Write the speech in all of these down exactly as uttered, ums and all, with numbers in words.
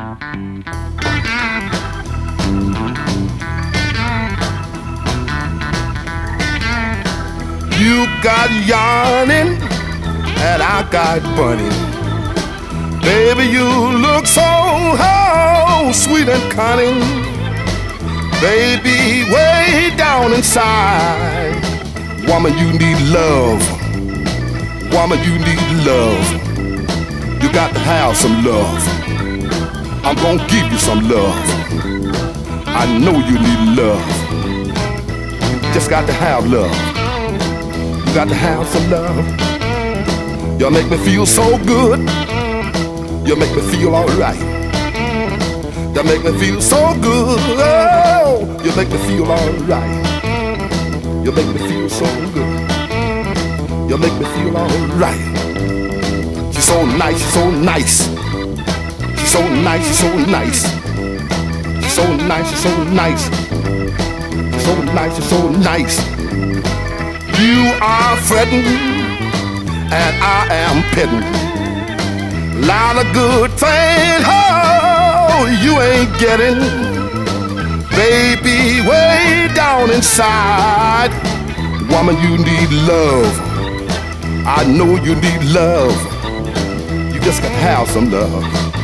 You got yarning and I got bunny. Baby, you look so oh, sweet and cunning. Baby, way down inside, woman, you need love. Woman, you need love. You got to have some love. I'm gonna give you some love. I know you need love. You just got to have love. You got to have some love. You make me feel so good. You make me feel alright. You make me feel so good. Oh, you make me feel alright. You make me feel so good. You make me feel alright. She's so nice, she's so nice. She's so nice, she's so nice. She's so nice, she's so nice. She's so nice, she's so nice. You are fretting, and I am petting. Lot of good things, oh, you ain't getting. Baby, way down inside, woman, you need love. I know you need love. You just gotta have some love.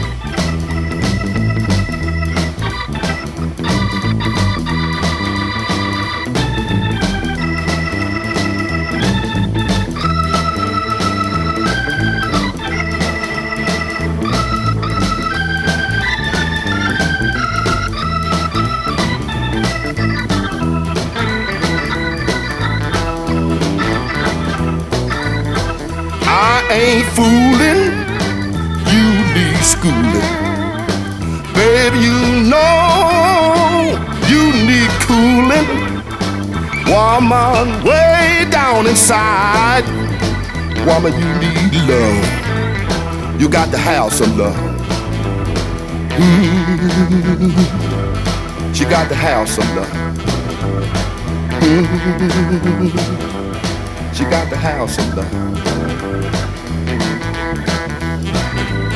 Ain't fooling, you need schooling. Baby, you know you need cooling. Woman, way down inside, woman, you need love. You got to have some love. Mm-hmm. She got to have some love. Mm-hmm. She got to have some love.